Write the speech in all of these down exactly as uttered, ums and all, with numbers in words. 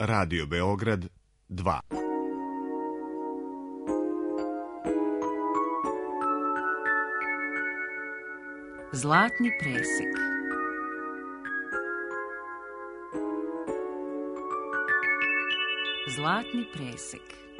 Radio Beograd dva. Zlatni presek. Zlatni presek.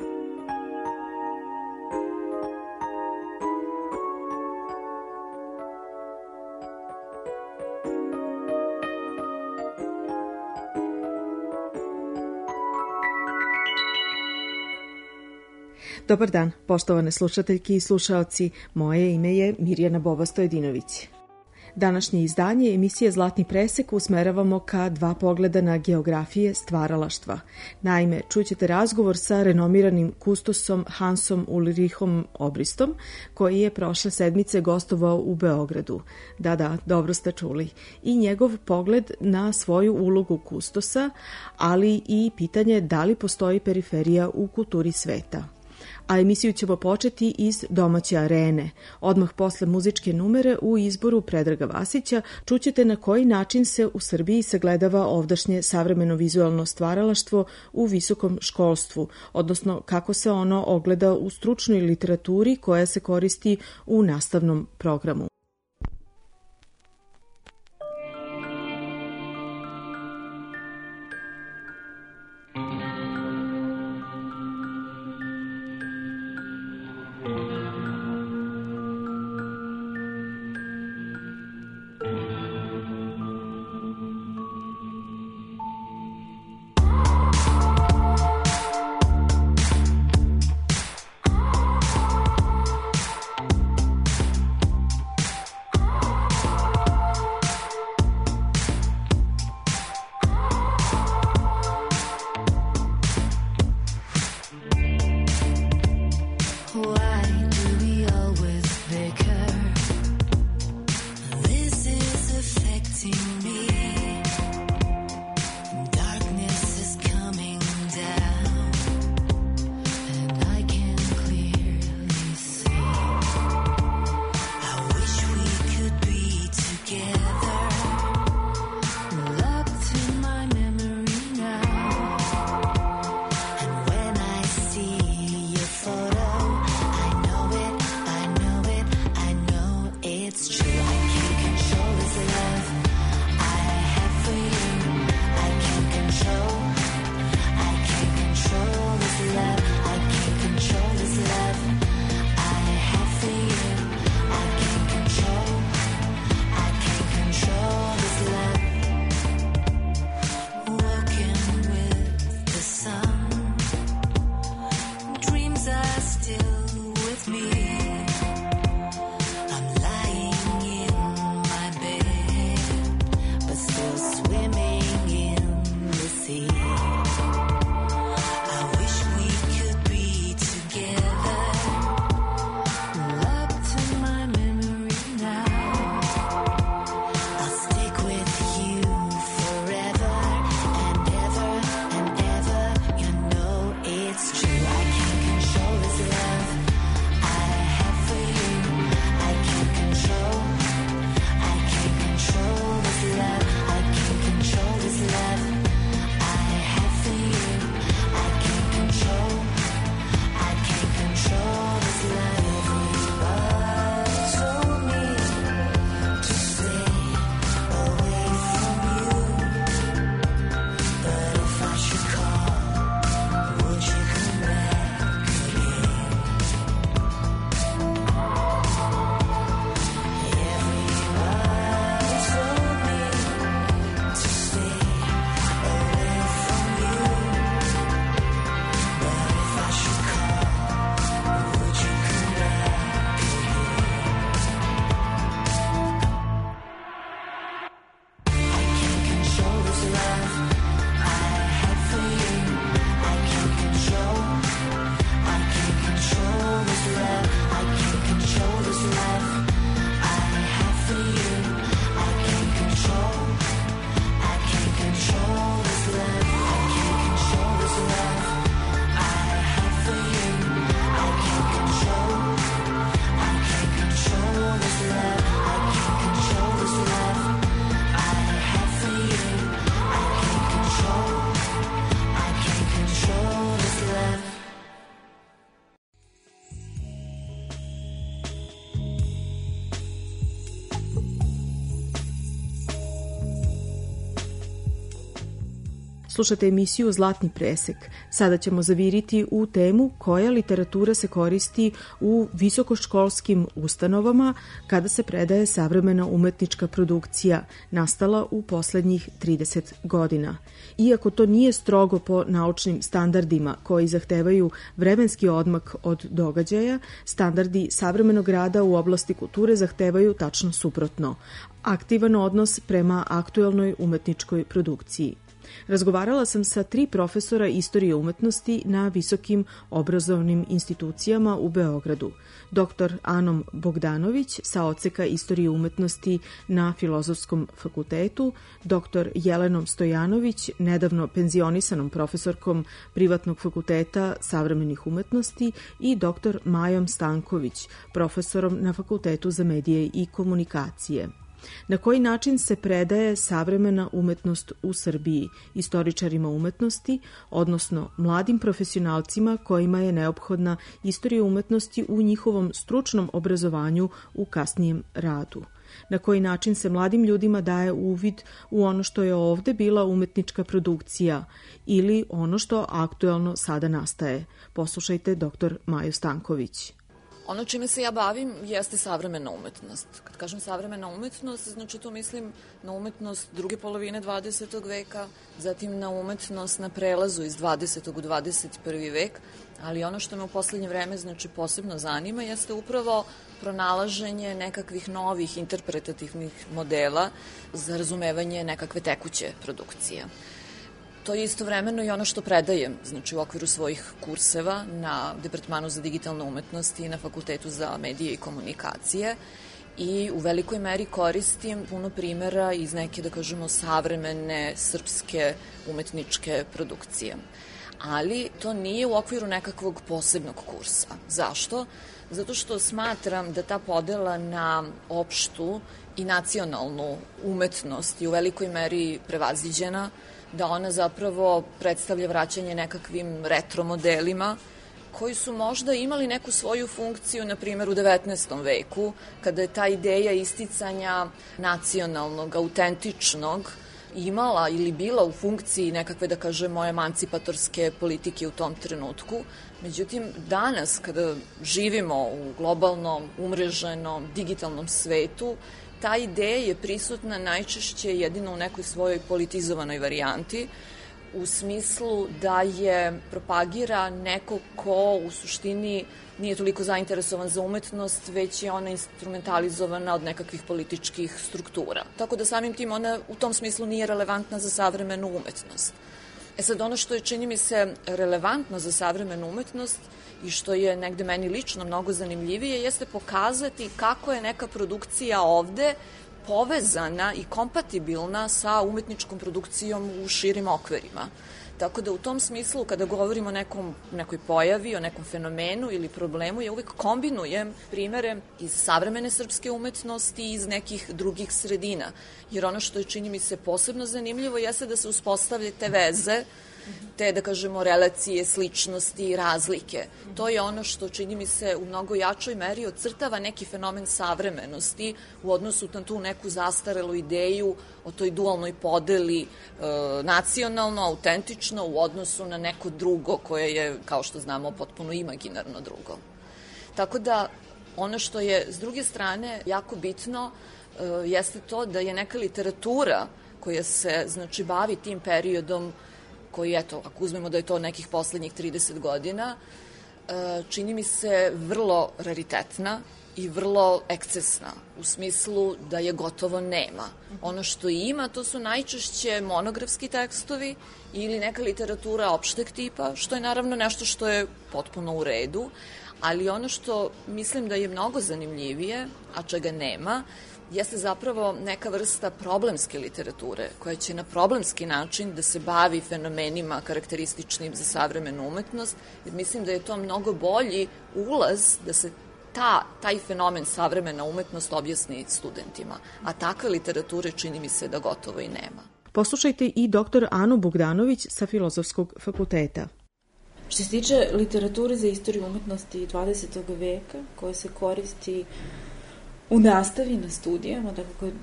Dobar dan, poštovane slušateljke i slušaoci. Moje ime je Mirjana Boba-Stojedinović. Današnje izdanje emisije Zlatni presek usmeravamo ka dva pogleda na geografije stvaralaštva. Naime, čućete razgovor sa renomiranim kustosom Hansom Ulrichom Obristom, koji je prošle sedmice gostovao u Beogradu. Da, da, dobro ste čuli. I njegov pogled na svoju ulogu kustosa, ali i pitanje da li postoji periferija u kulturi sveta. A emisiju ćemo početi iz domaće arene. Odmah posle muzičke numere u izboru Predraga Vasića čućete na koji način se u Srbiji sagledava ovdašnje savremeno vizualno stvaralaštvo u visokom školstvu, odnosno kako se ono ogleda u stručnoj literaturi koja se koristi u nastavnom programu. Slušate emisiju Zlatni presek. Sada ćemo zaviriti u temu koja literatura se koristi u visokoškolskim ustanovama kada se predaje savremena umetnička produkcija nastala u poslednjih trideset godina. Iako to nije strogo po naučnim standardima koji zahtevaju vremenski odmak od događaja, standardi savremenog rada u oblasti kulture zahtevaju tačno suprotno, aktivan odnos prema aktuelnoj umetničkoj produkciji. Razgovarala sam sa tri profesora istorije umetnosti na visokim obrazovnim institucijama u Beogradu. doktor Anom Bogdanović sa odseka istorije umetnosti na Filozofskom fakultetu, doktor Jelenom Stojanović, nedavno penzionisanom profesorkom Privatnog fakulteta savremenih umetnosti i doktor Majom Stanković, profesorom na Fakultetu za medije i komunikacije. Na koji način se predaje savremena umetnost u Srbiji istoričarima umetnosti, odnosno mladim profesionalcima kojima je neophodna istorija umetnosti u njihovom stručnom obrazovanju u kasnijem radu? Na koji način se mladim ljudima daje uvid u ono što je ovde bila umetnička produkcija ili ono što aktuelno sada nastaje? Poslušajte doktor Maju Stanković. Ono čime se ja bavim jeste savremena umetnost. Kad kažem savremena umetnost, znači tu mislim na umetnost druge polovine dvadesetog veka, zatim na umetnost na prelazu iz dvadesetog u dvadeset prvi vek, ali ono što me u poslednje vreme znači posebno zanima jeste upravo pronalaženje nekakvih novih interpretativnih modela za razumevanje nekakve tekuće produkcije. To je istovremeno i ono što predajem, znači u okviru svojih kurseva na Departmanu za digitalne umetnosti i na Fakultetu za medije i komunikacije i u velikoj meri koristim puno primera iz neke, da kažemo, savremene srpske umetničke produkcije. Ali to nije u okviru nekakvog posebnog kursa. Zašto? Zato što smatram da ta podela na opštu i nacionalnu umetnost je u velikoj meri prevaziđena, da ona zapravo predstavlja vraćanje nekakvim retro modelima koji su možda imali neku svoju funkciju, na primjer u devetnaestom veku, kada je ta ideja isticanja nacionalnog, autentičnog imala ili bila u funkciji nekakve, da kažemo, emancipatorske politike u tom trenutku. Međutim, danas kada živimo u globalnom, umreženom, digitalnom svetu, ta ideja je prisutna najčešće jedino u nekoj svojoj politizovanoj varijanti, u smislu da je propagira neko ko u suštini nije toliko zainteresovan za umetnost, već je ona instrumentalizovana od nekakvih političkih struktura. Tako da samim tim ona u tom smislu nije relevantna za savremenu umetnost. E sad, ono što je, čini mi se, relevantno za savremenu umetnost i što je negde meni lično mnogo zanimljivije, jeste pokazati kako je neka produkcija ovde povezana i kompatibilna sa umetničkom produkcijom u širim okvirima. Tako da u tom smislu, kada govorimo o nekom, nekoj pojavi, o nekom fenomenu ili problemu, ja uvek kombinujem primere iz savremene srpske umetnosti i iz nekih drugih sredina. Jer ono što je, čini mi se, posebno zanimljivo jeste da se uspostavlja te veze, te, da kažemo, relacije, sličnosti i razlike. To je ono što, čini mi se, u mnogo jačoj meri ocrtava neki fenomen savremenosti u odnosu na tu neku zastarelu ideju o toj dualnoj podeli e, nacionalno, autentično u odnosu na neko drugo koje je, kao što znamo, potpuno imaginarno drugo. Tako da, ono što je, s druge strane, jako bitno e, jeste to da je neka literatura koja se, znači, bavi tim periodom koji, eto, ako uzmemo da je to nekih poslednjih trideset godina, čini mi se vrlo raritetna i vrlo ekscesna, u smislu da je gotovo nema. Ono što ima, to su najčešće monografski tekstovi ili neka literatura opšteg tipa, što je naravno nešto što je potpuno u redu, ali ono što mislim da je mnogo zanimljivije, a čega nema, jeste zapravo neka vrsta problemske literature koja će na problemski način da se bavi fenomenima karakterističnim za savremenu umetnost, jer mislim da je to mnogo bolji ulaz da se ta, taj fenomen savremena umetnost objasni studentima, a takve literature čini mi se da gotovo i nema. Poslušajte i doktor Anu Bogdanović sa Filozofskog fakulteta. Što se tiče literature za istoriju umetnosti dvadesetog veka, koja se koristi u nastavi na studijama, dakle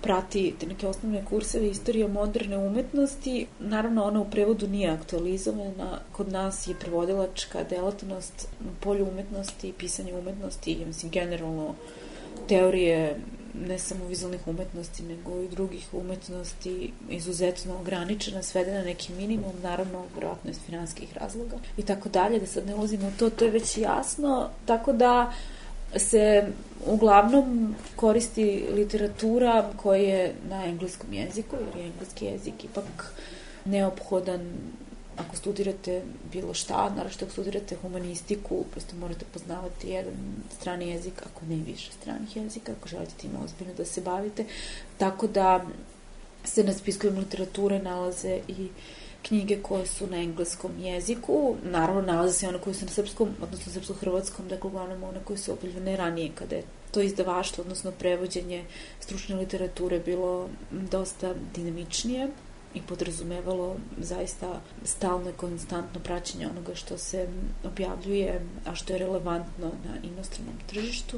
prati te neke osnovne kurseve istorije moderne umetnosti. Naravno, ona u prevodu nije aktualizovana. Kod nas je prevodilačka delatnost u polju umetnosti, pisanje umetnosti, ja mislim, generalno teorije ne samo vizualnih umetnosti, nego i drugih umetnosti izuzetno ograničena, svedena na neki minimum, naravno, vjerojatno iz finansijskih razloga i tako dalje, da sad ne ulazimo u to, to je već jasno, tako da se uglavnom koristi literatura koja je na engleskom jeziku, jer je engleski jezik ipak neophodan ako studirate bilo šta, naravno ako studirate humanistiku, prosto morate poznavati jedan strani jezik, ako ne i više stranih jezika, ako želite time ozbiljno da se bavite. Tako da se na spiskovima literature nalaze i knjige koje su na engleskom jeziku. Naravno, nalaze se one koje su na srpskom, odnosno srpsko-hrvatskom, dakle, uglavnom one koje su objavljene ranije, kada je to izdavaštvo, odnosno prevođenje stručne literature bilo dosta dinamičnije i podrazumevalo zaista stalno i konstantno praćenje onoga što se objavljuje, a što je relevantno na inostranom tržištu.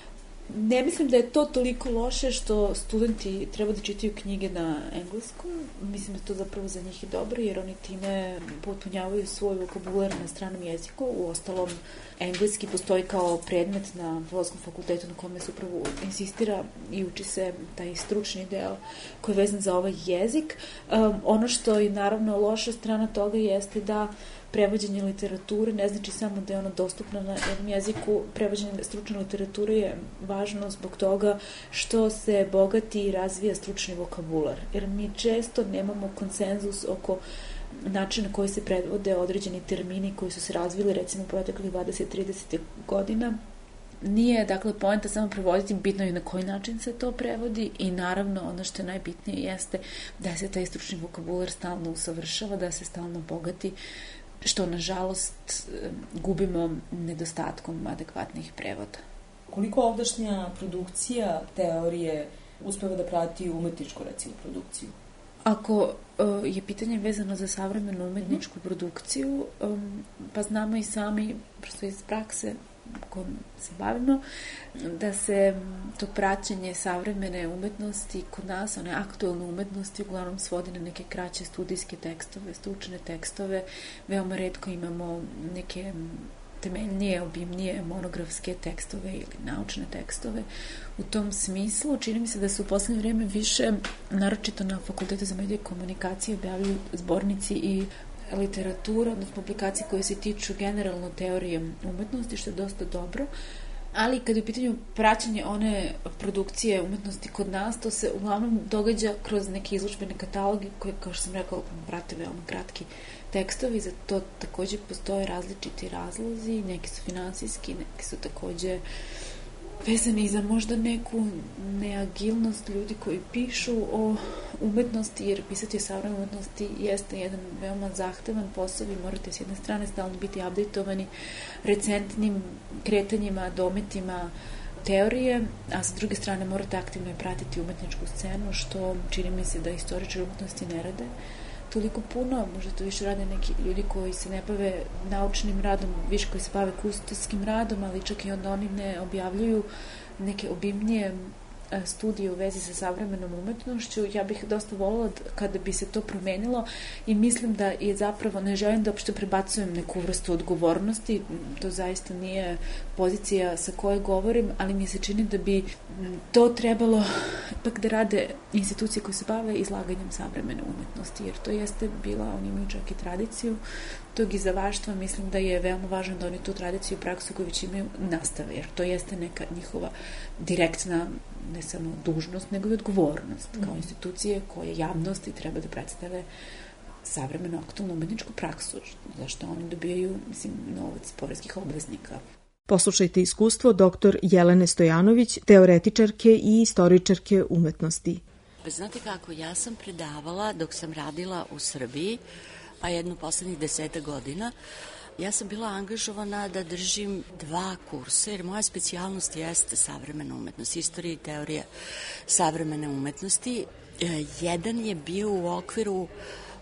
Ne mislim da je to toliko loše što studenti treba da čitaju knjige na engleskom. Mislim da to zapravo za njih je dobro, jer oni time potpunjavaju svoj vokabular na stranom jeziku. U ostalom, engleski postoji kao predmet na Filozofskom fakultetu na kome se upravo insistira i uči se taj stručni deo koji je vezan za ovaj jezik. Um, ono što je naravno loša strana toga jeste da prevođenje literature ne znači samo da je ona dostupna na jednom jeziku. Prevođenje stručne literature je važno zbog toga što se bogati i razvija stručni vokabular. Jer mi često nemamo konsenzus oko načina koji se prevode određeni termini koji su se razvili recimo u proteklih dvadeset do trideset godina. Nije, dakle, poenta samo prevoditi, bitno je na koji način se to prevodi i naravno ono što je najbitnije jeste da se taj stručni vokabular stalno usavršava, da se stalno bogati, što nažalost gubimo nedostatkom adekvatnih prevoda. Koliko ovdašnja produkcija teorije uspeva da prati umetničku, recimo, produkciju? Ako uh, je pitanje vezano za savremenu umetničku produkciju, um, pa znamo i sami, prosto iz prakse kojom se bavimo, da se to praćenje savremene umetnosti kod nas, one aktualne umetnosti, uglavnom svodi na neke kraće studijske tekstove, stručne tekstove. Veoma retko imamo neke temeljnije, obimnije monografske tekstove ili naučne tekstove. U tom smislu čini mi se da se u poslednje vreme više, naročito na Fakultetu za medije i komunikacije, objavljuju zbornici i literatura, odnosno publikacije koje se tiču generalno teorije umetnosti, što je dosta dobro. Ali kada je u pitanju praćenje one produkcije umetnosti kod nas, to se uglavnom događa kroz neke izložbene kataloge koje, kao što sam rekao, prate veoma kratki tekstovi. Za to takođe postoje različiti razlozi, neki su finansijski, neki su takođe vezani za možda neku neagilnost ljudi koji pišu o umetnosti, jer pisati o savremenoj umetnosti jeste jedan veoma zahtevan posao. Vi morate s jedne strane stalno biti updateovani recentnim kretanjima, dometima teorije, a sa druge strane morate aktivno pratiti umetničku scenu, što čini mi se da istoričari umetnosti ne rade toliko puno, možda to više rade neki ljudi koji se ne bave naučnim radom, više koji se bave kustorskim radom, ali čak i onda oni ne objavljuju neke obimnije studije u vezi sa savremenom umetnošću. Ja bih dosta voljela kada bi se to promenilo i mislim da je zapravo, ne želim da uopšte prebacujem neku vrstu odgovornosti, to zaista nije pozicija sa koje govorim, ali mi se čini da bi to trebalo ipak da rade institucije koje se bave izlaganjem savremene umetnosti, jer to jeste bila, oni imaju čak i tradiciju tog izdavaštva. Mislim da je veoma važno da oni tu tradiciju i praksu koju već imaju nastave, jer to jeste neka njihova direktna ne samo dužnost, nego i odgovornost kao institucije koje javnosti treba da predstave savremenu aktualnu umetničku praksu, zašto oni dobijaju, mislim, novac poreskih obveznika. Poslušajte iskustvo doktor Jelene Stojanović, teoretičarke i istoričarke umetnosti. Znate kako, ja sam predavala dok sam radila u Srbiji, a jednu poslednjih deseta godina, ja sam bila angažovana da držim dva kursa, jer moja specijalnost jeste savremena umetnost, istorija i teorija savremene umetnosti. Jedan je bio u okviru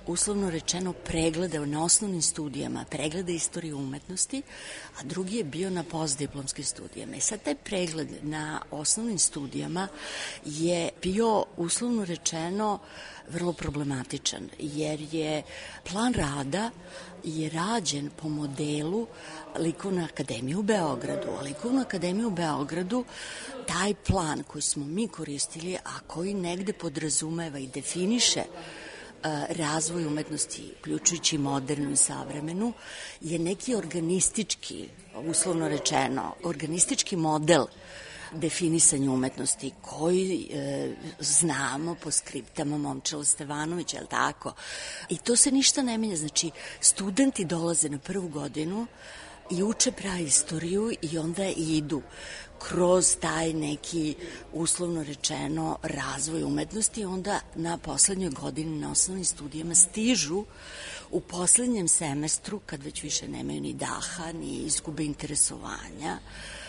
uslovno rečeno pregledao na osnovnim studijama, pregleda istorije umetnosti, a drugi je bio na postdiplomskim studijama. I sad taj pregled na osnovnim studijama je bio uslovno rečeno vrlo problematičan, jer je plan rada je rađen po modelu Likovne akademije u Beogradu. A Likovna akademija u Beogradu, taj plan koji smo mi koristili, a koji negde podrazumeva i definiše razvoj umetnosti, uključujući modernu i savremenu, je neki organistički, uslovno rečeno, organistički model definisanja umetnosti koji e, znamo po skriptama Momčilo Stevanović, je li tako? I to se ništa ne menja. Znači, studenti dolaze na prvu godinu i uče praistoriju i onda idu kroz taj neki, uslovno rečeno, razvoj umetnosti, onda na poslednjoj godini na osnovnim studijama stižu u poslednjem semestru, kad već više nemaju ni daha, ni izgube interesovanja,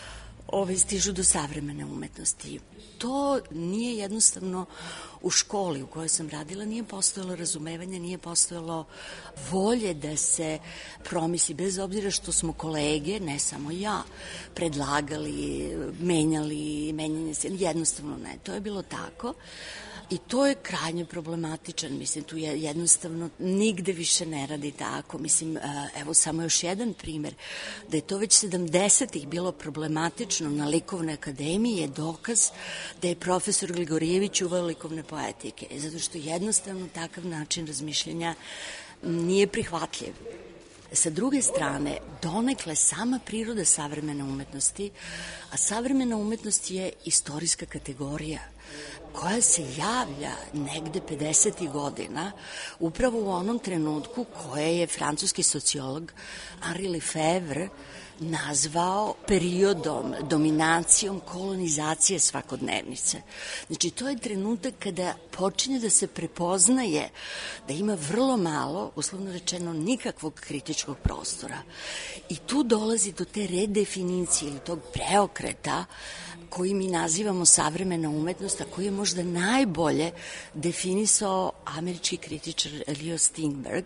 ove stižu do savremene umetnosti. To nije jednostavno u školi u kojoj sam radila, nije postojalo razumevanje, nije postojalo volje da se promisli, bez obzira što smo kolege, ne samo ja, predlagali, menjali, menjanje se, jednostavno ne, to je bilo tako. I to je krajnje problematičan, mislim, tu je jednostavno nigde više ne radi tako, mislim, evo samo još jedan primer, da je to već sedamdesetih bilo problematično na Likovnoj akademiji je dokaz da je profesor Gligorijević uveo likovne poetike, zato što jednostavno takav način razmišljanja nije prihvatljiv. Sa druge strane, donekle sama priroda savremene umetnosti, a savremena umetnost je istorijska kategorija koja se javlja negde pedesetih godina, upravo u onom trenutku koje je francuski sociolog Henri Lefebvre nazvao periodom, dominacijom kolonizacije svakodnevnice. Znači, to je trenutak kada počinje da se prepoznaje da ima vrlo malo, uslovno rečeno, nikakvog kritičkog prostora. I tu dolazi do te redefinicije ili tog preokreta koji mi nazivamo savremena umetnost, a koji je možda najbolje definisao američki kritičar Leo Stingberg,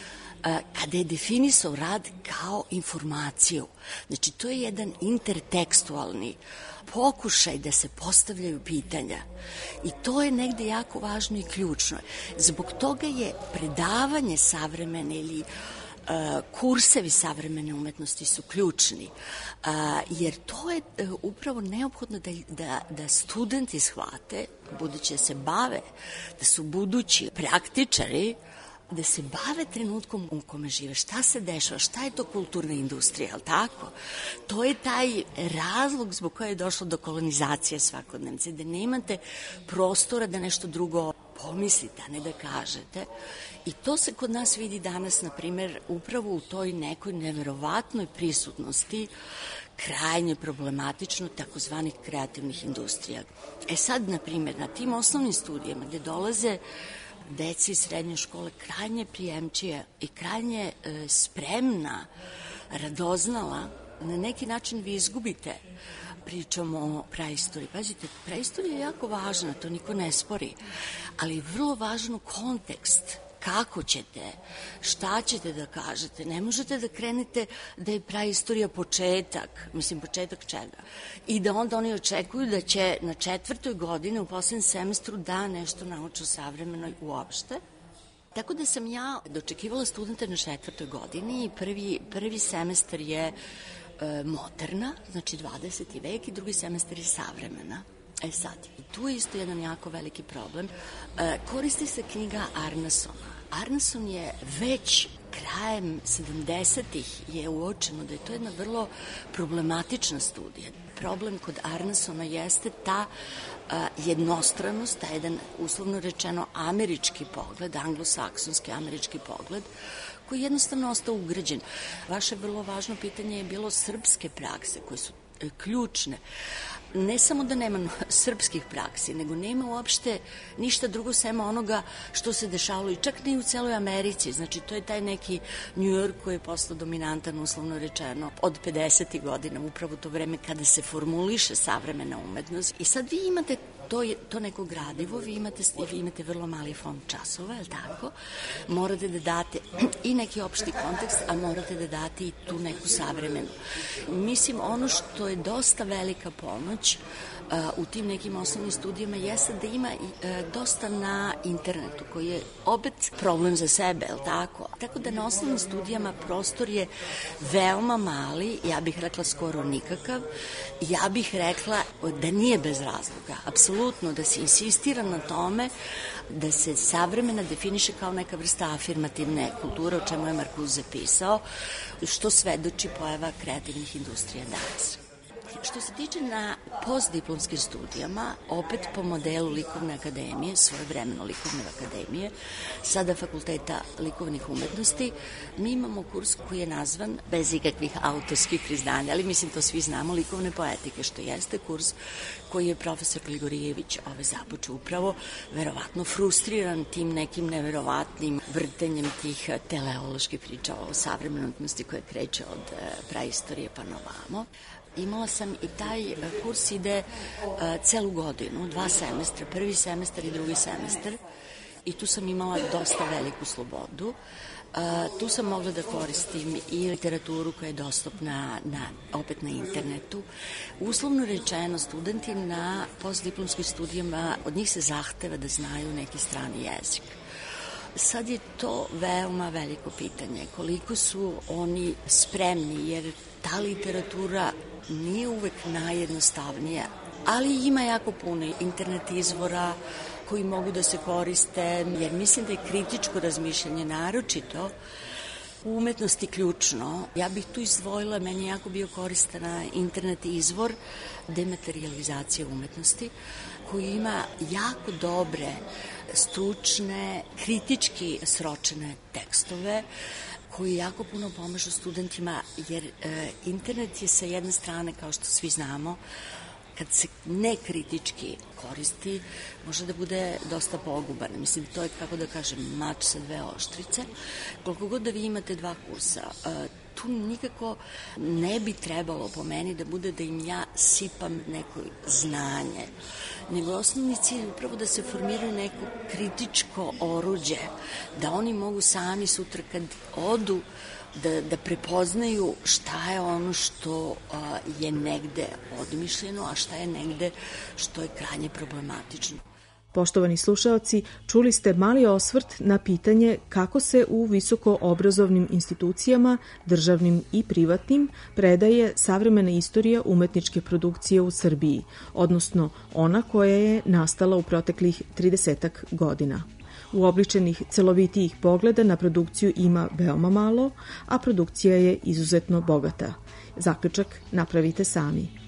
kada je definisao rad kao informaciju. Znači, to je jedan intertekstualni pokušaj da se postavljaju pitanja. I to je negde jako važno i ključno. Zbog toga je predavanje savremene ili kursevi savremene umetnosti su ključni, jer to je upravo neophodno da, da, da studenti shvate, budući da se bave, da su budući praktičari, da se bave trenutkom u kome žive, šta se dešava, šta je to kulturna industrija, je li tako? To je taj razlog zbog koje je došlo do kolonizacije svakodnevnice, da nemate prostora da nešto drugo pomislite, a ne da kažete. I to se kod nas vidi danas, na primer, upravo u toj nekoj neverovatnoj prisutnosti krajnje problematično takozvanih kreativnih industrija. E sad, na primer, na tim osnovnim studijama gde dolaze deci iz srednje škole krajnje prijemčije i krajnje e, spremna, radoznala, na neki način vi izgubite. Pričamo o praistoriji. Pazite, praistorija je jako važna, to niko ne spori, ali je vrlo važno kontekst. Kako ćete, šta ćete da kažete, ne možete da krenete da je praistorija početak, mislim početak čega, i da onda oni očekuju da će na četvrtoj godini u poslednjem semestru da nešto nauče o savremenoj uopšte. Tako da sam ja dočekivala studente na četvrtoj godini i prvi, prvi semestar je e, moderna, znači dvadeseti vek, i drugi semestar je savremena. E sad, tu je isto jedan jako veliki problem. E, koristi se knjiga Arnesona. Arneson je već krajem sedamdesetih je uočeno da je to jedna vrlo problematična studija. Problem kod Arnesona jeste ta a, jednostranost, ta jedan uslovno rečeno američki pogled, anglosaksonski američki pogled, koji je jednostavno ostao ugrađen. Vaše vrlo važno pitanje je bilo srpske prakse, koje su e, ključne. Ne samo da nema srpskih praksi, nego nema uopšte ništa drugo sema onoga što se dešavalo i čak ni u celoj Americi. Znači, to je taj neki New York koji je postao dominantan, uslovno rečeno, od pedesetih godina, upravo to vreme kada se formuliše savremena umetnost. I sad vi imate to, je, to neko gradivo, vi imate, vi imate vrlo mali fond časova, je li tako? Morate da date i neki opšti kontekst, a morate da date i tu neku savremenu. Mislim, ono što je dosta velika pomoć uh, u tim nekim osnovnim studijama jeste da ima uh, dosta na internetu, koji je opet problem za sebe, je li tako? Tako da na osnovnim studijama prostor je veoma mali, ja bih rekla skoro nikakav, ja bih rekla da nije bez razloga, apsolutno da se insistira na tome da se savremena definiše kao neka vrsta afirmativne kulture, o čemu je Marcuse pisao, što svedoči pojava kreativnih industrija danas. Što se tiče na postdiplomskim studijama, opet po modelu Likovne akademije, svojevremeno Likovne akademije, sada Fakulteta likovnih umetnosti, mi imamo kurs koji je nazvan, bez ikakvih autorskih priznanja, ali mislim to svi znamo, likovne poetike, što jeste kurs koji je profesor Gligorijević ove započeo upravo, verovatno frustriran tim nekim neverovatnim vrtenjem tih teleoloških priča o savremenosti koje kreće od praistorije pa na ovamo. Imala sam i taj kurs ide uh, celu godinu, dva semestra, prvi semestar i drugi semestar, i tu sam imala dosta veliku slobodu. Uh, tu sam mogla da koristim i literaturu koja je dostupna na, opet na internetu. Uslovno rečeno, studenti na postdiplomskim studijama, od njih se zahteva da znaju neki strani jezik. Sad je to veoma veliko pitanje, koliko su oni spremni, jer ta literatura nije uvek najjednostavnija, ali ima jako puno internet izvora koji mogu da se koriste, jer mislim da je kritičko razmišljanje naročito u umetnosti ključno. Ja bih tu izdvojila, meni je jako bio koristan internet izvor dematerializacije umetnosti, koji ima jako dobre, stručne, kritički sročene tekstove, koji jako puno pomažu studentima, jer e, internet je sa jedne strane, kao što svi znamo, kad se nekritički koristi, može da bude dosta poguban. Mislim, to je, kako da kažem, mač sa dve oštrice. Koliko god da vi imate dva kursa, e, tu nikako ne bi trebalo po meni da bude da im ja sipam neko znanje, nego osnovni cilj upravo da se formiraju neko kritičko oruđe, da oni mogu sami sutra kad odu da, da prepoznaju šta je ono što a, je negde odmišljeno, a šta je negde što je krajnje problematično. Poštovani slušaoci, čuli ste mali osvrt na pitanje kako se u visokoobrazovnim institucijama, državnim i privatnim, predaje savremena istorija umetničke produkcije u Srbiji, odnosno ona koja je nastala u proteklih tridesetak godina. Uobličenih celovitijih pogleda na produkciju ima veoma malo, a produkcija je izuzetno bogata. Zaključak napravite sami.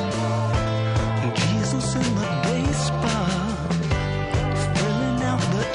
Jesus in the baseball, filling out the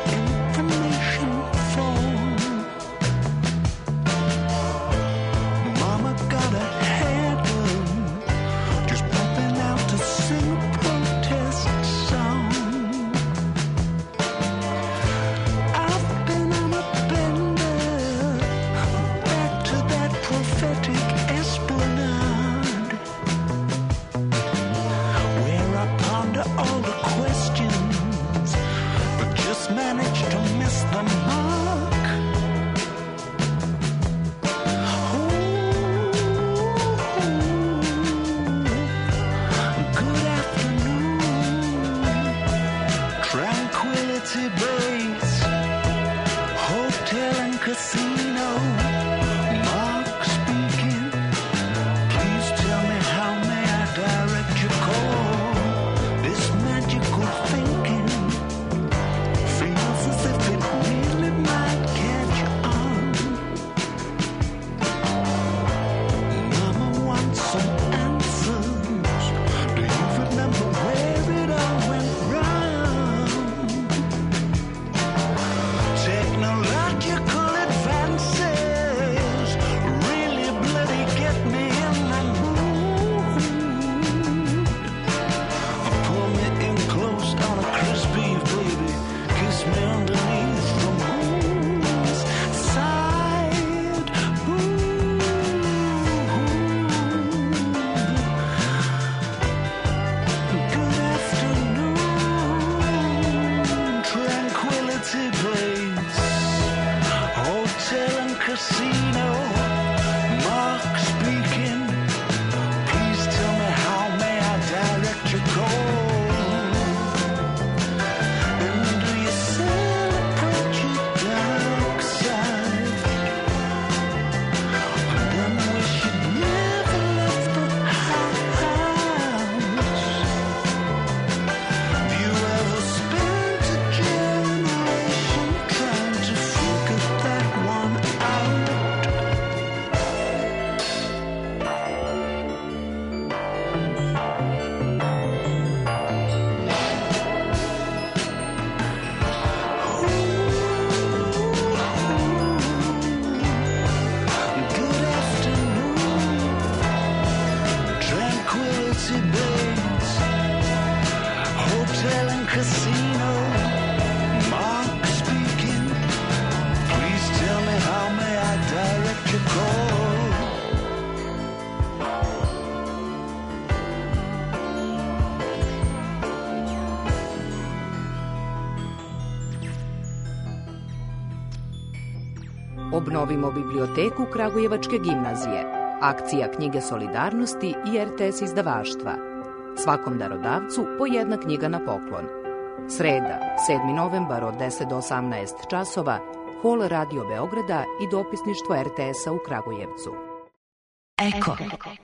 casino. Mark speaking. Please tell me how may I direct your call. Obnovimo biblioteku Kragujevačke gimnazije. Akcija Knjige solidarnosti i er te es izdavaštva. Svakom darodavcu po jedna knjiga na poklon. Sreda, sedmi novembar od deset do osamnaest časova, hol Radio Beograda i dopisništvo er te es-a u Kragujevcu. Eko.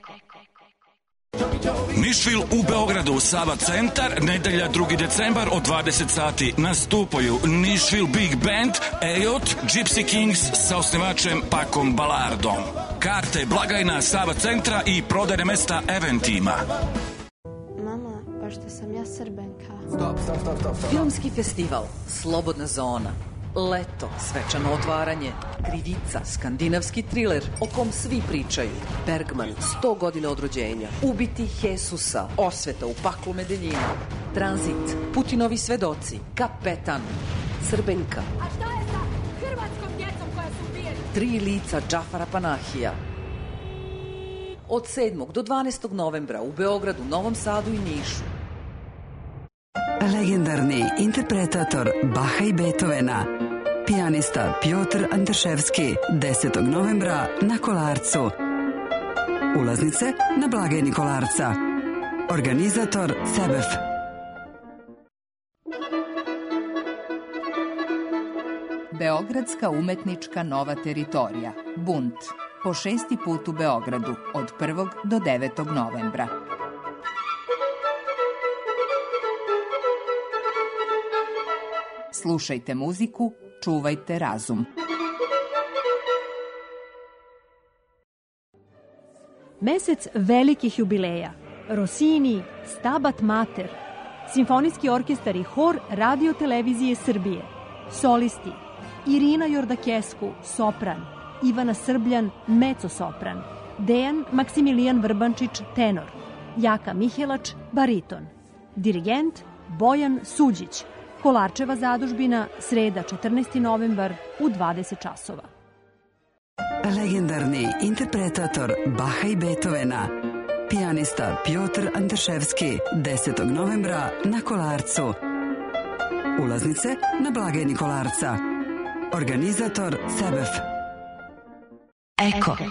Nišvil u Beogradu, Sava centar, nedelja drugi decembar od dvadeset sati. Nastupaju Nišvil Big Band, Ejot, Gypsy Kings sa osnivačem Pakom Balardom. Karte, blagajna Sava centra i prodajne mesta Eventima. Mama, pošto sam ja Srbenka. Stop, stop, stop, stop, stop. Filmski festival, Slobodna zona. Leto, svečano otvaranje, krivica, skandinavski triler o kom svi pričaju. Bergman, sto godina od rođenja. Ubiti Jesusa, osveta u paklu Medeljina. Tranzit, Putinovi svedoci, Kapetan, Srbenka. A šta je sa hrvatskom djecom koja su ubijena? Tri lica Džafara Panahija. Od sedmog do dvanaestog novembra u Beogradu, Novom Sadu i Nišu. Legendarni interpretator Baha i Beethovena, pijanista Pjotr Andraševski, desetog novembra na Kolarcu. Ulaznice na blagajni Kolarca. Organizator Sebef. Beogradska umetnička nova teritorija, Bunt, po šesti put u Beogradu, od prvog do devetog novembra. Slušajte muziku, čuvajte razum. Mesec velikih jubileja. Rossini, Stabat Mater, Simfonijski orkestar i hor Radio Televizije Srbije. Solisti: Irina Jordakesku, sopran, Ivana Srbljan, mezzo-sopran, Dejan Maksimilijan Vrbančić, tenor, Jaka Mihelač, bariton. Dirigent Bojan Suđić. Kolarčeva zadužbina, sreda četrnaesti novembar u dvadeset časova. Legendarni interpretator Baha i Beethovena, pijanista Pjotr Andraševski, desetog novembra na Kolarcu. Ulaznice na blagajni Kolarca. Organizator Sebef. Eko.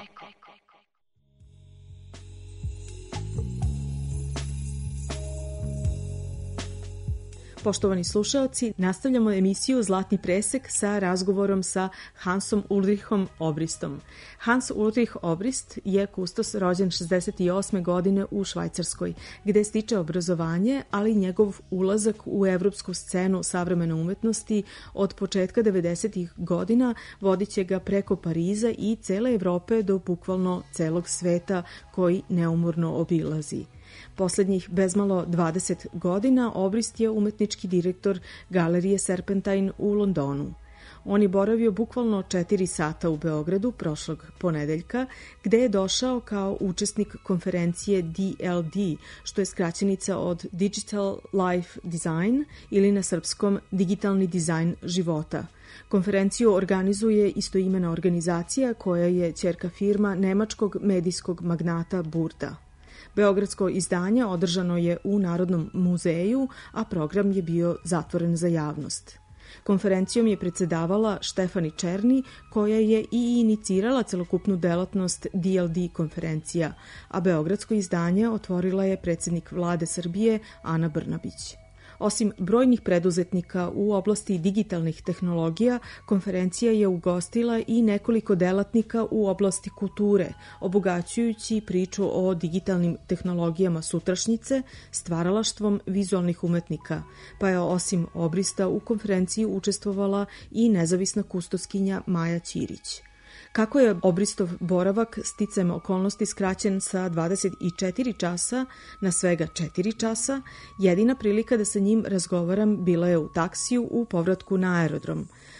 Poštovani slušaoci, nastavljamo emisiju Zlatni presek sa razgovorom sa Hansom Ulrichom Obristom. Hans Ulrich Obrist je kustos rođen šezdeset osme godine u Švajcarskoj, gde stiče obrazovanje, ali njegov ulazak u evropsku scenu savremene umetnosti od početka devedesetih godina vodit će ga preko Pariza i cele Evrope do bukvalno celog sveta koji neumorno obilazi. Poslednjih bezmalo dvadeset godina Obrist je umetnički direktor Galerije Serpentine u Londonu. On je boravio bukvalno četiri sata u Beogradu prošlog ponedeljka, gde je došao kao učesnik konferencije D L D, što je skraćenica od Digital Life Design ili na srpskom Digitalni dizajn života. Konferenciju organizuje istoimena organizacija koja je ćerka firma nemačkog medijskog magnata Burda. Beogradsko izdanje održano je u Narodnom muzeju, a program je bio zatvoren za javnost. Konferencijom je predsedavala Štefani Černi, koja je i inicirala celokupnu delatnost D L D konferencija, a Beogradsko izdanje otvorila je predsednik vlade Srbije Ana Brnabić. Osim brojnih preduzetnika u oblasti digitalnih tehnologija, konferencija je ugostila i nekoliko delatnika u oblasti kulture, obogaćujući priču o digitalnim tehnologijama sutrašnjice, stvaralaštvom vizualnih umetnika, pa je osim Obrista u konferenciji učestvovala i nezavisna kustoskinja Maja Ćirić. Kako je Obristov boravak sticajem okolnosti skraćen sa dvadeset četiri časa na svega četiri časa, jedina prilika da sa njim razgovaram bila je u taksiju u povratku na aerodrom.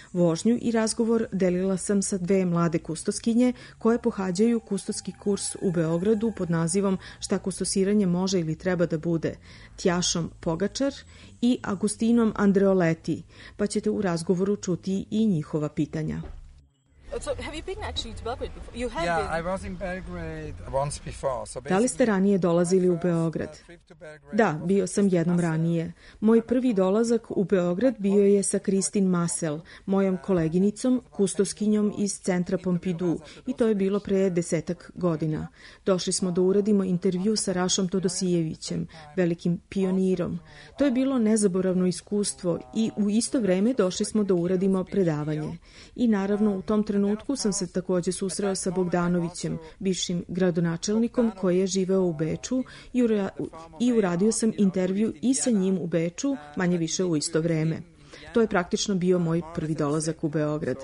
Vožnju i razgovor delila sam sa dve mlade kustoskinje koje pohađaju kustoski kurs u Beogradu pod nazivom Šta kustosiranje može ili treba da bude, Tjašom Pogačar i Agustinom Andreoleti, pa ćete u razgovoru čuti i njihova pitanja. So have you been actually to Belgrade before? You have Yeah, been. I was in Belgrade once before. So Da li ste ranije dolazili u Beograd? Da, bio sam jednom ranije. Moj prvi dolazak u Beograd bio je sa Kristin Masel, mojom koleginicom, kustoskinjom iz centra Pompidou, i to je bilo pre desetak godina. Došli smo da uradimo intervju sa Rašom Todosijevićem, velikim pionirom. To je bilo nezaboravno iskustvo i u isto vreme došli smo da uradimo predavanje. I naravno u tom trenutku sam se takođe susreo sa Bogdanovićem, bivšim gradonačelnikom koji je živeo u Beču i, ura, i uradio sam intervju i sa njim u Beču, manje više u isto vreme. To je praktično bio moj prvi dolazak u Beograd.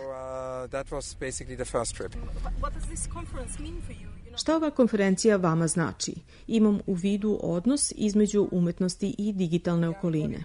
Šta ova konferencija vama znači? Imam u vidu odnos između umetnosti i digitalne okoline.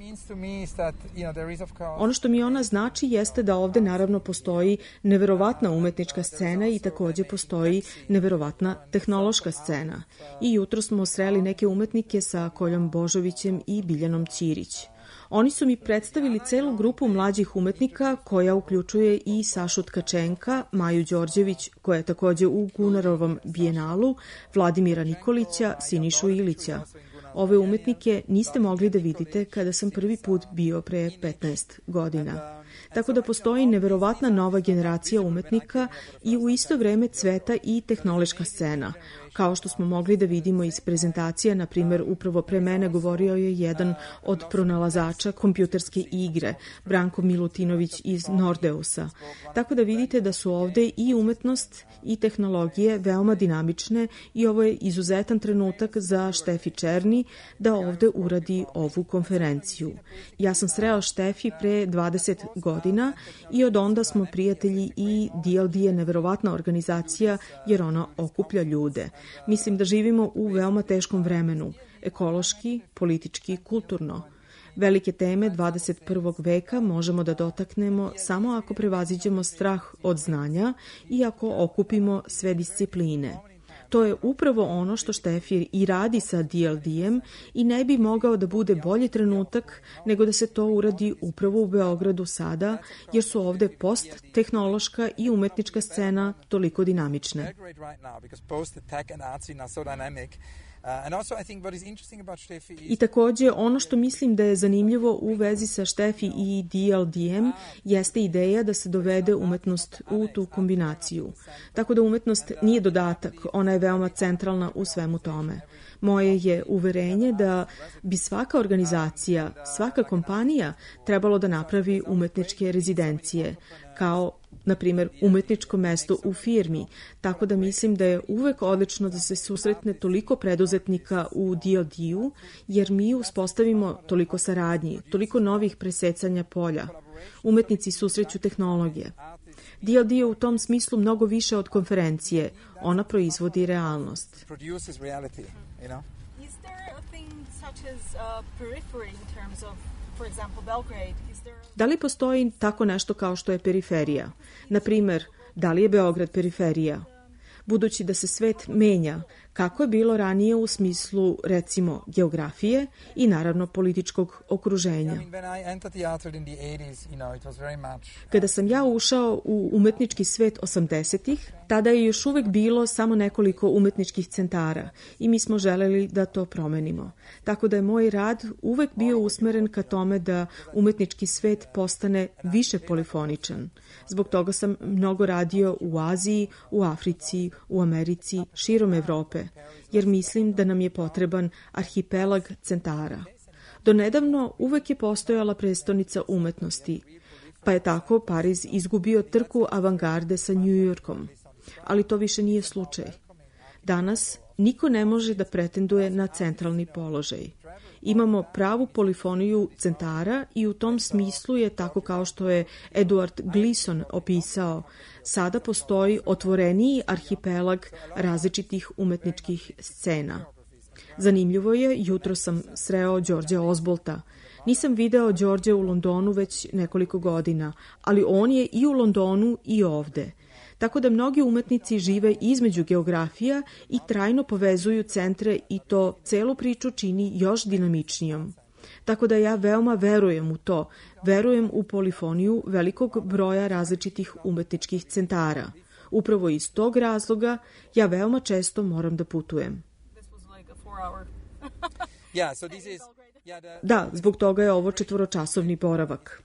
Ono što mi ona znači jeste da ovde naravno postoji neverovatna umetnička scena i takođe postoji neverovatna tehnološka scena. I jutro smo sreli neke umetnike sa Koljom Božovićem i Biljanom Ćirić. Oni su mi predstavili celu grupu mlađih umetnika koja uključuje i Sašu Tkačenka, Maju Đorđević, koja je takođe u Gunarovom bijenalu, Vladimira Nikolića, Sinišu Ilića. Ove umetnike niste mogli da vidite kada sam prvi put bio pre petnaest godina. Tako da postoji neverovatna nova generacija umetnika i u isto vreme cveta i tehnološka scena. Kao što smo mogli da vidimo iz prezentacija, na primjer, upravo pre mene govorio je jedan od pronalazača kompjuterske igre, Branko Milutinović iz Nordeusa. Tako da vidite da su ovde i umetnost i tehnologije veoma dinamične i ovo je izuzetan trenutak za Štefi Černi da ovde uradi ovu konferenciju. Ja sam sreo Štefi pre dvadeset godina i od onda smo prijatelji i D L D je neverovatna organizacija jer ona okuplja ljude. Mislim da živimo u veoma teškom vremenu, ekološki, politički, kulturno. Velike teme dvadeset prvog veka možemo da dotaknemo samo ako prevaziđemo strah od znanja i ako okupimo sve discipline. To je upravo ono što Štefir i radi sa D L D-em i ne bi mogao da bude bolji trenutak nego da se to uradi upravo u Beogradu sada, jer su ovde post-tehnološka i umetnička scena toliko dinamične. I takođe, ono što mislim da je zanimljivo u vezi sa Štefi i D L D-em jeste ideja da se dovede umetnost u tu kombinaciju. Tako da umetnost nije dodatak, ona je veoma centralna u svemu tome. Moje je uverenje da bi svaka organizacija, svaka kompanija trebalo da napravi umetničke rezidencije, kao na primjer, umetničko mesto u firmi, tako da mislim da je uvek odlično da se susretne toliko preduzetnika u D L D-u, jer mi uspostavimo toliko saradnji, toliko novih presecanja polja. Umetnici susreću tehnologije. D L D je u tom smislu mnogo više od konferencije. Ona proizvodi realnost. Da li postoji tako nešto kao što je periferija? Na primer, da li je Beograd periferija? Budući da se svet menja, kako je bilo ranije u smislu, recimo, geografije i naravno političkog okruženja. Kada sam ja ušao u umetnički svet osamdesetih, tada je još uvek bilo samo nekoliko umetničkih centara i mi smo želeli da to promenimo. Tako da je moj rad uvek bio usmeren ka tome da umetnički svet postane više polifoničan. Zbog toga sam mnogo radio u Aziji, u Africi, u Americi, širom Evrope, jer mislim da nam je potreban arhipelag centara. Donedavno uvek je postojala prestonica umetnosti, pa je tako Pariz izgubio trku avangarde sa Njujorkom. Ali to više nije slučaj. Danas niko ne može da pretenduje na centralni položaj. Imamo pravu polifoniju centara i u tom smislu je, tako kao što je Eduard Gleason opisao, sada postoji otvoreniji arhipelag različitih umetničkih scena. Zanimljivo je, jutro sam sreo Đorđa Ozbolta. Nisam video Đorđe u Londonu već nekoliko godina, ali on je i u Londonu i ovde. Tako da mnogi umetnici žive između geografija i trajno povezuju centre i to celu priču čini još dinamičnijom. Tako da ja veoma verujem u to, verujem u polifoniju velikog broja različitih umetničkih centara. Upravo iz tog razloga ja veoma često moram da putujem. Da, zbog toga je ovo četvoročasovni boravak.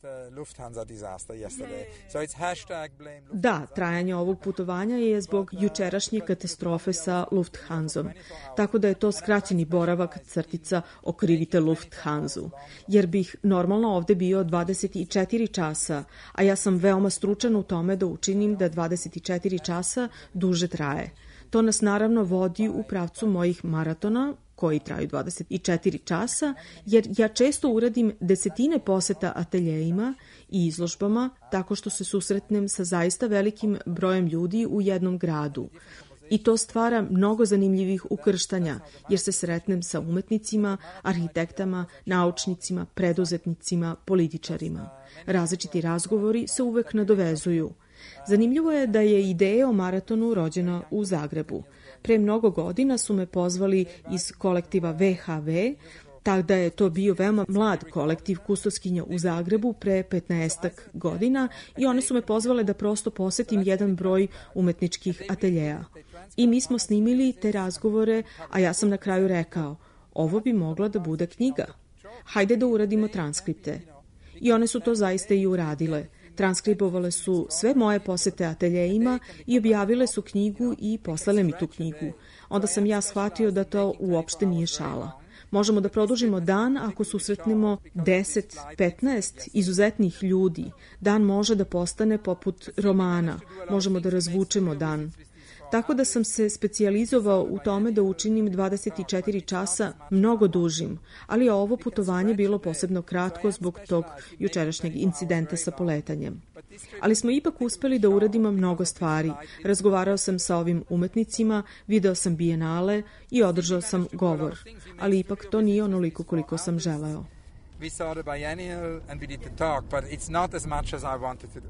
Da, trajanje ovog putovanja je zbog jučerašnje katastrofe sa Lufthansom, tako da je to skraćeni boravak crtica okrivite Lufthansu, jer bih normalno ovde bio dvadeset četiri časa, a ja sam veoma stručan u tome da učinim da dvadeset četiri časa duže traje. To nas naravno vodi u pravcu mojih maratona, koji traju dvadeset četiri časa, jer ja često uradim desetine poseta ateljejima i izložbama tako što se susretnem sa zaista velikim brojem ljudi u jednom gradu. I to stvara mnogo zanimljivih ukrštanja, jer se sretnem sa umetnicima, arhitektama, naučnicima, preduzetnicima, političarima. Različiti razgovori se uvek nadovezuju. Zanimljivo je da je ideja o maratonu rođena u Zagrebu. Pre mnogo godina su me pozvali iz kolektiva V H V, tako da je to bio veoma mlad kolektiv kustoskinja u Zagrebu pre petnaestak godina i one su me pozvale da prosto posetim jedan broj umetničkih ateljeja. I mi smo snimili te razgovore, a ja sam na kraju rekao, ovo bi mogla da bude knjiga. Hajde da uradimo transkripte. I one su to zaista i uradile. Transkribovale su sve moje posete ateljejima i objavile su knjigu i poslale mi tu knjigu. Onda sam ja shvatio da to uopšte nije šala. Možemo da produžimo dan ako susretnemo deset petnaest izuzetnih ljudi. Dan može da postane poput romana. Možemo da razvučemo dan. Tako da sam se specijalizovao u tome da učinim dvadeset četiri časa mnogo dužim, ali je ovo putovanje bilo posebno kratko zbog tog jučerašnjeg incidenta sa poletanjem. Ali smo ipak uspeli da uradimo mnogo stvari. Razgovarao sam sa ovim umetnicima, video sam bijenale i održao sam govor, ali ipak to nije onoliko koliko sam želeo. We saw the biennial and we did the talk, but it's not as much as I wanted to do.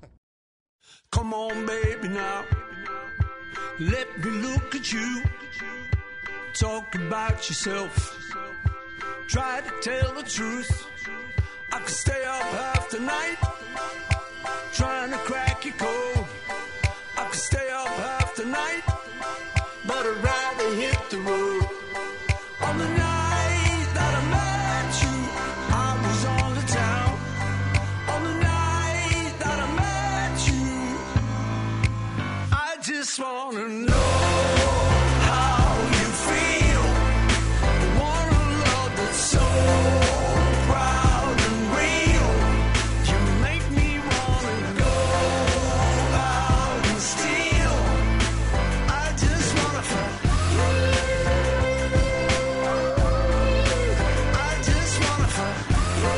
Come on, baby, now. Let me look at you. Talk about yourself. Try to tell the truth. I could stay up half the night trying to crack your code. I could stay up half the night, but I'd rather hit the road. On the night that I met you, I was on the town. On the night that I met you, I just wanna know how you feel. I want a love that's so proud and real. You make me wanna go out and steal. I just wanna find you. I just wanna find you.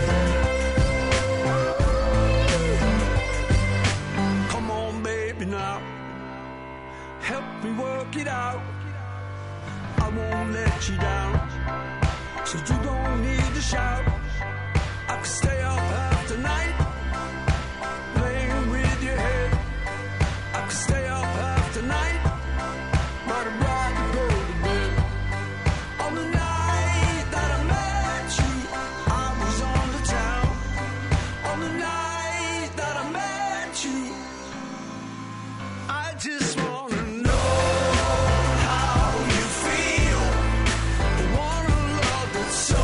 Come on, baby, now. Help me work it out. I won't let you down, so you don't need to shout. I could stay up half the night playing with your head. I could stay up half the night, but I'd rather go to bed. On the night that I met you, I was on the town. On the night that I met you, I just wanna know how you feel. I want a love that's so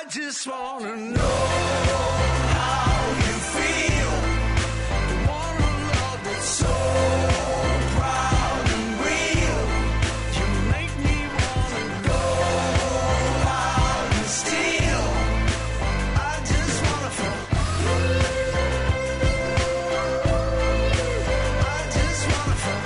just wanna know how you feel. The one love that's so proud and real. You make me wanna go out and steal. I just wanna feel. I just wanna feel.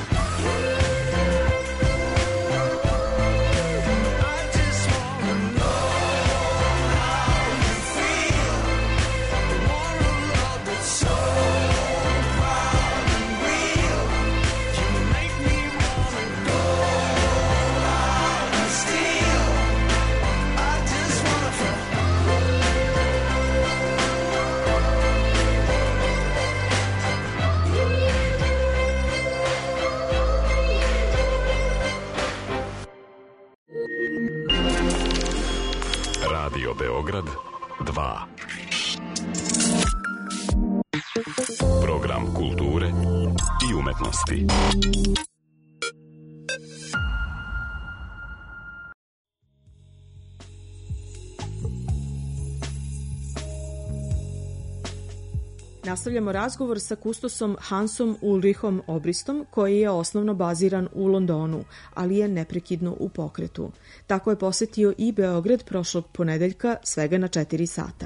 I just wanna know how you feel. The one love that's so proud and real. You make me wanna go out and steal. I just wanna feel. Radio Beograd dva. Program kulture i umetnosti. Nastavljamo razgovor sa kustosom Hansom Ulrichom Obristom, koji je osnovno baziran u Londonu, ali je neprekidno u pokretu. Tako je posetio i Beograd prošlog ponedeljka svega na četiri sata.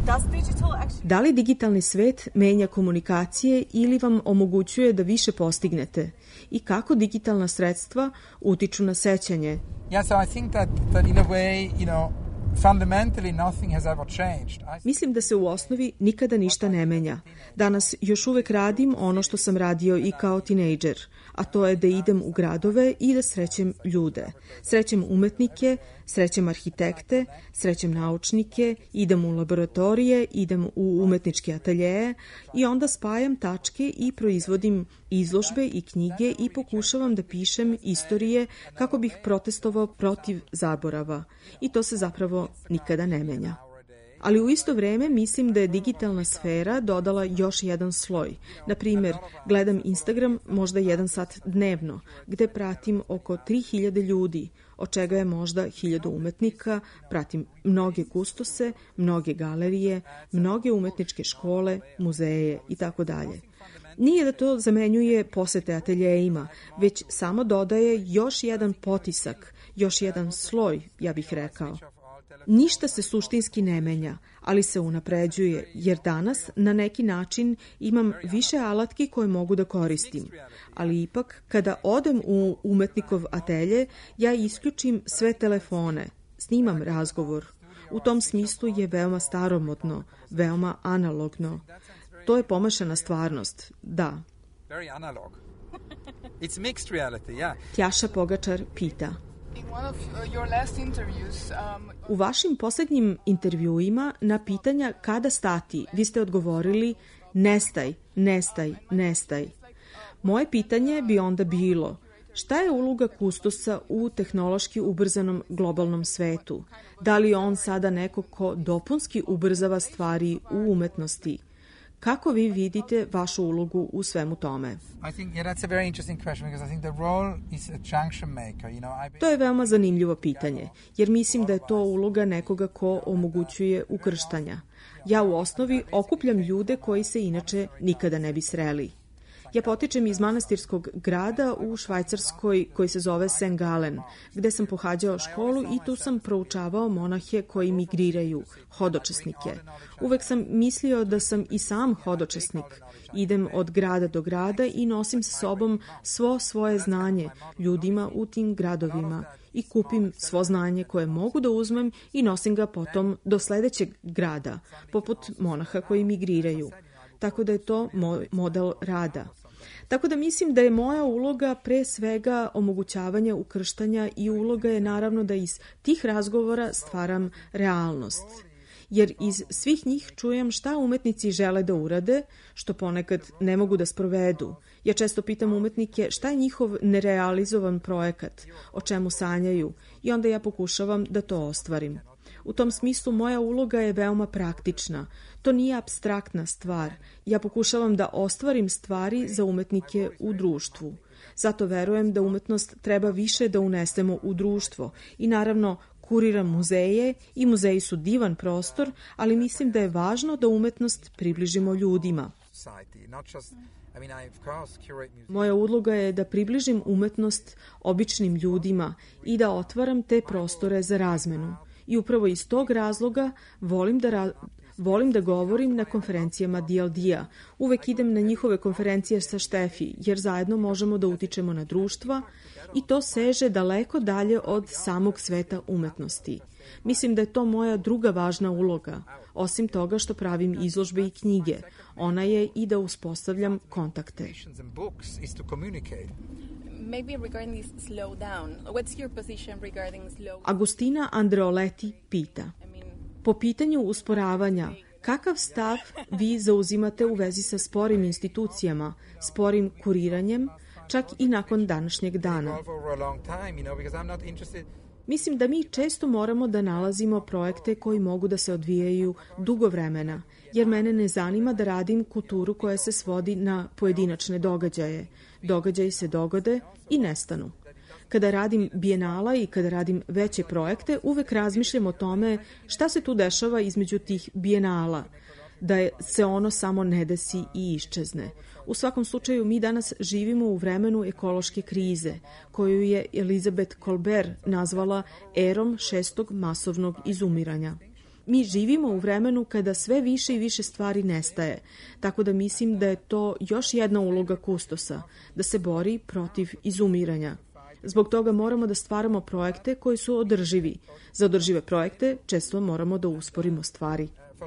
Da li digitalni svet menja komunikacije ili vam omogućuje da više postignete? I kako digitalna sredstva utiču na sećanje? Yeah, so I think that, that in a way, you know, fundamentally nothing has ever changed. I... Mislim da se u osnovi nikada ništa ne menja. Danas još uvek radim ono što sam radio i kao tinejdžer, a to je da idem u gradove i da srećem ljude. Srećem umetnike, srećem arhitekte, srećem naučnike, idem u laboratorije, idem u umetničke ateljeje i onda spajam tačke i proizvodim izložbe i knjige i pokušavam da pišem istorije kako bih protestovao protiv zaborava. I to se zapravo nikada ne menja. Ali u isto vreme mislim da je digitalna sfera dodala još jedan sloj. Na primjer, gledam Instagram možda jedan sat dnevno, gde pratim oko tri hiljade ljudi, od čega je možda hiljadu umetnika, pratim mnoge kustose, mnoge galerije, mnoge umetničke škole, muzeje i tako dalje. Nije da to zamenjuje posete ateljejima, već samo dodaje još jedan potisak, još jedan sloj, ja bih rekao. Ništa se suštinski ne menja, ali se unapređuje, jer danas na neki način imam više alatki koje mogu da koristim. Ali ipak, kada odem u umetnikov atelje, ja isključim sve telefone, snimam razgovor. U tom smislu je veoma staromodno, veoma analogno. To je pomašana stvarnost, da. Very analog. It's mixed reality, yeah. Tjaša Pogačar pita. U vašim poslednjim intervjuima na pitanja kada stati, vi ste odgovorili nestaj, nestaj, nestaj. Moje pitanje bi onda bilo, šta je uloga kustosa u tehnološki ubrzanom globalnom svetu? Da li je on sada neko ko dopunski ubrzava stvari u umetnosti? Kako vi vidite vašu ulogu u svemu tome? To je veoma zanimljivo pitanje, jer mislim da je to uloga nekoga ko omogućuje ukrštanja. Ja u osnovi okupljam ljude koji se inače nikada ne bi sreli. Ja potičem iz manastirskog grada u Švajcarskoj koji se zove Saint Gallen, gde sam pohađao školu i tu sam proučavao monahe koji migriraju, hodočasnike. Uvek sam mislio da sam i sam hodočasnik. Idem od grada do grada i nosim sa sobom svo svoje znanje ljudima u tim gradovima i kupim svo znanje koje mogu da uzmem i nosim ga potom do sledećeg grada, poput monaha koji migriraju. Tako da je to moj model rada. Tako da mislim da je moja uloga pre svega omogućavanja ukrštanja i uloga je naravno da iz tih razgovora stvaram realnost. Jer iz svih njih čujem šta umetnici žele da urade, što ponekad ne mogu da sprovedu. Ja često pitam umetnike šta je njihov nerealizovan projekat, o čemu sanjaju, i onda ja pokušavam da to ostvarim. U tom smislu moja uloga je veoma praktična. To nije apstraktna stvar. Ja pokušavam da ostvarim stvari za umetnike u društvu. Zato verujem da umetnost treba više da unesemo u društvo i naravno kuriram muzeje i muzeji su divan prostor, ali mislim da je važno da umetnost približimo ljudima. Moja uloga je da približim umetnost običnim ljudima i da otvaram te prostore za razmenu. I upravo iz tog razloga volim da, ra volim da govorim na konferencijama D L D-a. Uvek idem na njihove konferencije sa Štefi, jer zajedno možemo da utičemo na društva i to seže daleko dalje od samog sveta umetnosti. Mislim da je to moja druga važna uloga. Osim toga što pravim izložbe i knjige, ona je i da uspostavljam kontakte. Agustina Andreoletti pita: po pitanju usporavanja, kakav stav vi zauzimate u vezi sa sporim institucijama, sporim kuriranjem, čak i nakon današnjeg dana? Mislim da mi često moramo da nalazimo projekte koji mogu da se odvijaju dugo vremena, jer mene ne zanima da radim kulturu koja se svodi na pojedinačne događaje. Događaji se dogode i nestanu. Kada radim bijenala i kada radim veće projekte, uvek razmišljam o tome šta se tu dešava između tih bijenala, da se ono samo ne desi i iščezne. U svakom slučaju, mi danas živimo u vremenu ekološke krize, koju je Elizabeth Kolbert nazvala erom šestog masovnog izumiranja. Mi živimo u vremenu kada sve više i više stvari nestaje, tako da mislim da je to još jedna uloga kustosa, da se bori protiv izumiranja. Zbog toga moramo da stvaramo projekte koji su održivi. Za održive projekte često moramo da usporimo stvari.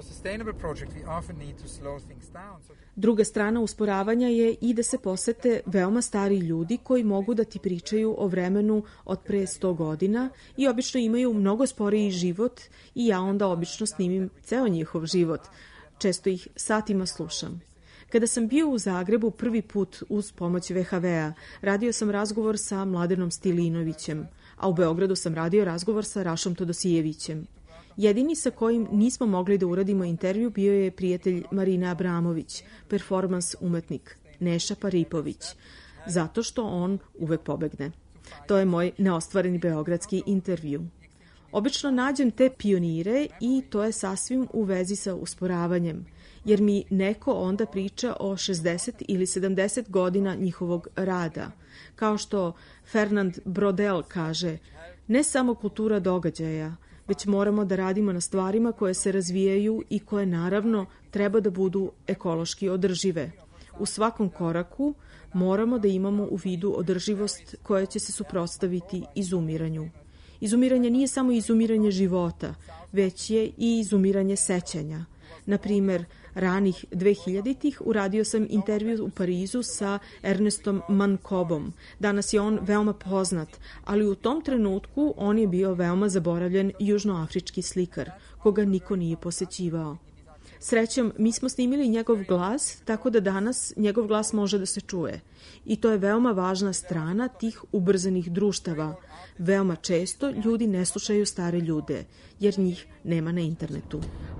Druga strana usporavanja je i da se posete veoma stari ljudi koji mogu da ti pričaju o vremenu od pre sto godina i obično imaju mnogo sporiji život i ja onda obično snimim ceo njihov život. Često ih satima slušam. Kada sam bio u Zagrebu prvi put uz pomoć V H V-a, radio sam razgovor sa Mladenom Stilinovićem, a u Beogradu sam radio razgovor sa Rašom Todosijevićem. Jedini sa kojim nismo mogli da uradimo intervju bio je prijatelj Marina Abramović, performans umetnik Neša Paripović, zato što on uvek pobegne. To je moj neostvareni beogradski intervju. Obično nađem te pionire i to je sasvim u vezi sa usporavanjem, jer mi neko onda priča o šezdeset ili sedamdeset godina njihovog rada. Kao što Fernand Brodel kaže, ne samo kultura događaja, već moramo da radimo na stvarima koje se razvijaju i koje naravno treba da budu ekološki održive. U svakom koraku moramo da imamo u vidu održivost koja će se suprotstaviti izumiranju. Izumiranje nije samo izumiranje života, već je i izumiranje sećanja. Na primer, ranih dvehiljaditih uradio sam intervju u Parizu sa Ernestom Mankobom. Danas je on veoma poznat, ali u tom trenutku on je bio veoma zaboravljen južnoafrički slikar, koga niko nije posećivao. Srećom, mi smo snimili njegov glas, tako da danas njegov glas može da se čuje. I to je veoma važna strana tih ubrzanih društava. Veoma često ljudi ne slušaju stare ljude, jer njih nema na internetu.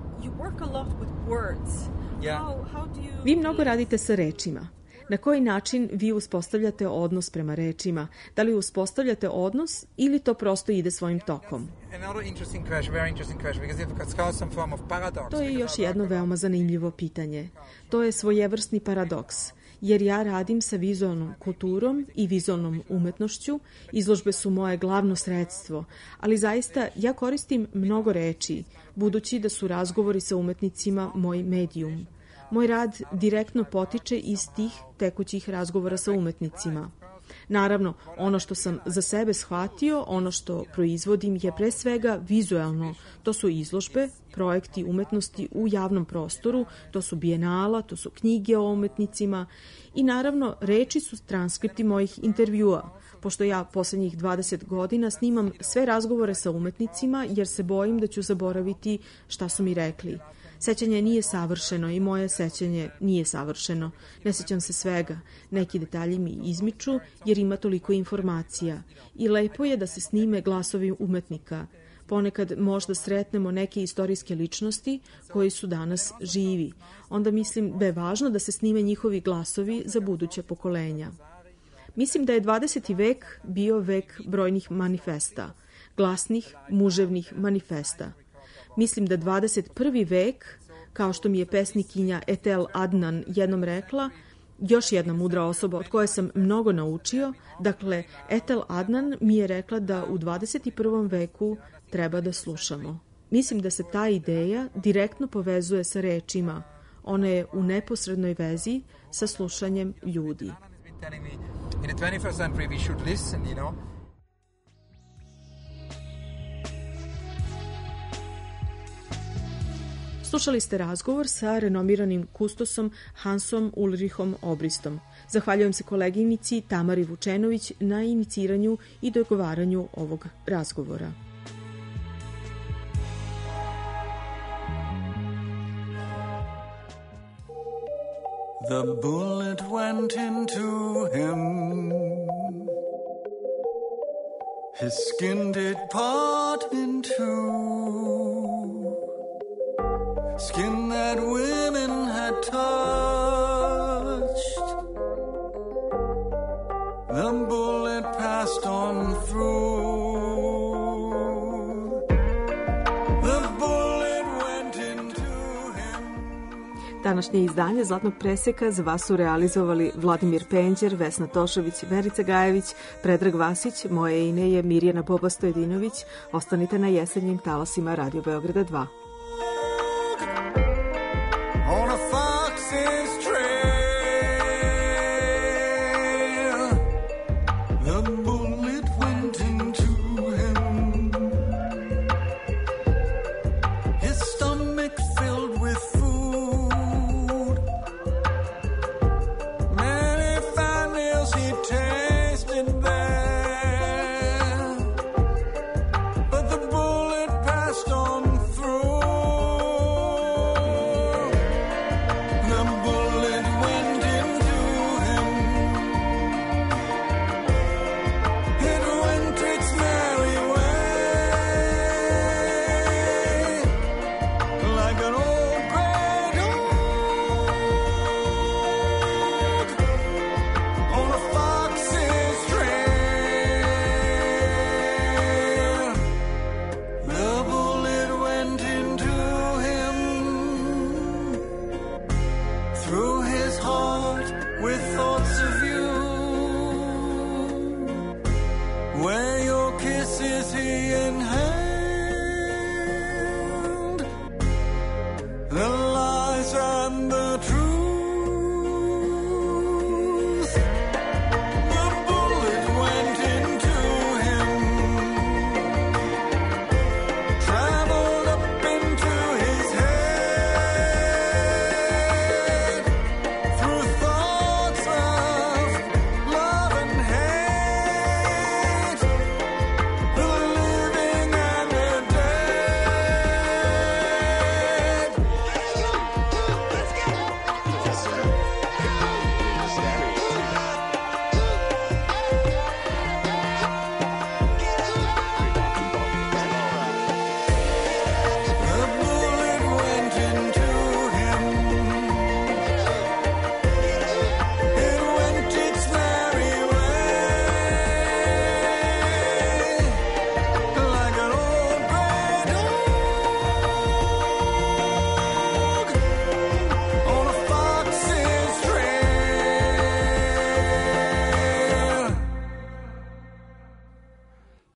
Vi mnogo radite sa rečima. Na koji način vi uspostavljate odnos prema rečima? Da li uspostavljate odnos ili to prosto ide svojim tokom? To je još jedno veoma zanimljivo pitanje. To je svojevrsni paradoks, jer ja radim sa vizualnom kulturom i vizualnom umetnošću, izložbe su moje glavno sredstvo, ali zaista ja koristim mnogo reči, budući da su razgovori sa umetnicima moj medijum. Moj rad direktno potiče iz tih tekućih razgovora sa umetnicima. Naravno, ono što sam za sebe shvatio, ono što proizvodim je pre svega vizuelno. To su izložbe, projekti umetnosti u javnom prostoru, to su bijenala, to su knjige o umetnicima i naravno reči su transkripti mojih intervjua, pošto ja poslednjih dvadeset godina snimam sve razgovore sa umetnicima jer se bojim da ću zaboraviti šta su mi rekli. Sećanje nije savršeno i moje sećanje nije savršeno. Ne sećam se svega. Neki detalji mi izmiču jer ima toliko informacija. I lepo je da se snime glasovi umetnika. Ponekad možda sretnemo neke istorijske ličnosti koji su danas živi. Onda mislim da je važno da se snime njihovi glasovi za buduće pokolenja. Mislim da je dvadeseti vek bio vek brojnih manifesta. glasnih, muževnih manifesta. Mislim da dvadeset prvi vek, kao što mi je pesnikinja Etel Adnan jednom rekla, još jedna mudra osoba od koje sam mnogo naučio, dakle, Etel Adnan mi je rekla da u dvadeset prvom veku treba da slušamo. Mislim da se ta ideja direktno povezuje sa rečima. Ona je u neposrednoj vezi sa slušanjem ljudi. In the twenty-first century we should listen, you know. Slušali ste razgovor sa renomiranim kustosom Hansom Ulrichom Obristom. Zahvaljujem se koleginici Tamari Vučenović na iniciranju i dogovaranju ovog razgovora. The bullet went into him. His skin did part in two. Skin that women had touched. The bullet passed on through. The bullet went into him. Današnje izdanje Zlatnog preseka za vas su realizovali Vladimir Penđer, Vesna Tošović, Verica Gajević, Predrag Vasić, moje ime je Mirjana Bobastojedinović. Ostanite na jesenjim talasima Radio Beograda dva.